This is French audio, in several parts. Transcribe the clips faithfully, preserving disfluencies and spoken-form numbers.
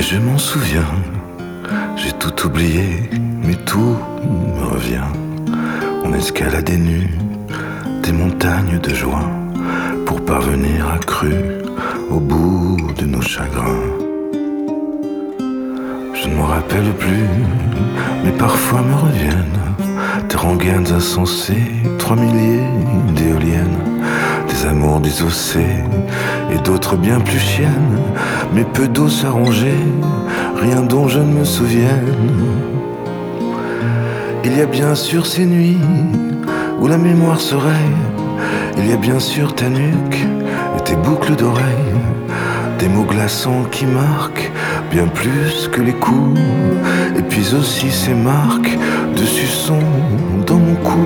mais je m'en souviens. J'ai tout oublié, mais tout me revient. On escaladait nus des montagnes de joie pour parvenir accru au bout de nos chagrins. Je ne me rappelle plus, mais parfois me reviennent des rengaines insensées, trois milliers d'éoliennes, des amours désossés et d'autres bien plus chiennes, mais peu d'eau s'arranger, rien dont je ne me souvienne. Il y a bien sûr ces nuits où la mémoire se raye, il y a bien sûr ta nuque et tes boucles d'oreilles, des mots glaçants qui marquent bien plus que les coups, et puis aussi ces marques de suçon dans mon cou.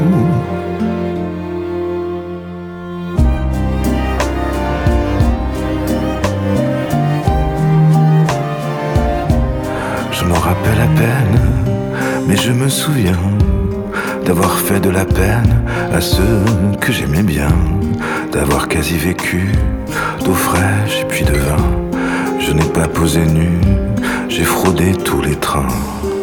Je m'en rappelle à peine, mais je me souviens d'avoir fait de la peine à ceux que j'aimais bien, d'avoir quasi vécu d'eau fraîche et puis de vin. Je n'ai pas posé nu, j'ai fraudé tous les trains.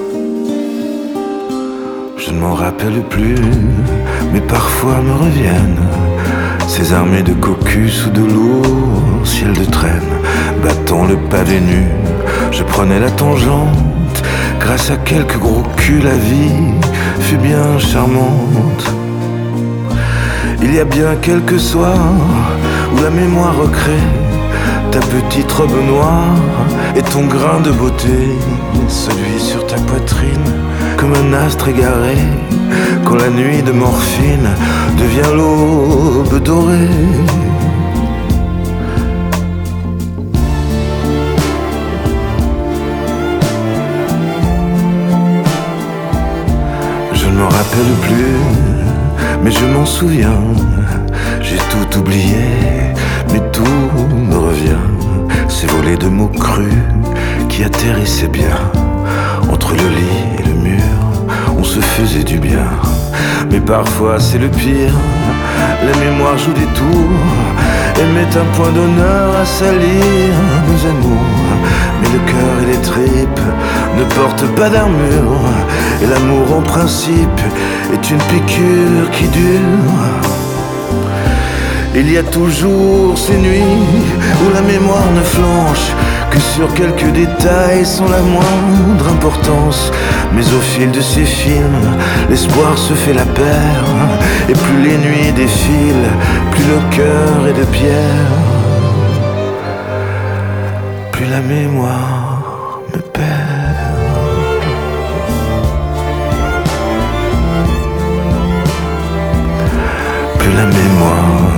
Je ne m'en rappelle plus, mais parfois me reviennent ces armées de cocus sous de lourds ciels de traîne, battant le pavé nu. Je prenais la tangente, grâce à quelques gros culs la vie fut bien charmante. Il y a bien quelques soirs où la mémoire recrée ta petite robe noire et ton grain de beauté, celui sur ta poitrine, comme un astre égaré, quand la nuit de morphine devient l'aube dorée. Je ne me rappelle plus, mais je m'en souviens. J'ai tout oublié, mais tout me revient. Ces volées de mots crus qui atterrissaient bien. Entre le lit et le mur, on se faisait du bien. Mais parfois c'est le pire, la mémoire joue des tours et met un point d'honneur à salir nos amours. Mais le cœur et les tripes ne portent pas d'armure, et l'amour en principe est une piqûre qui dure. Il y a toujours ces nuits où la mémoire ne flanche que sur quelques détails sans la moindre importance. Mais au fil de ces films, l'espoir se fait la paire, et plus les nuits défilent, plus le cœur est de pierre, plus la mémoire me perd. Plus la mémoire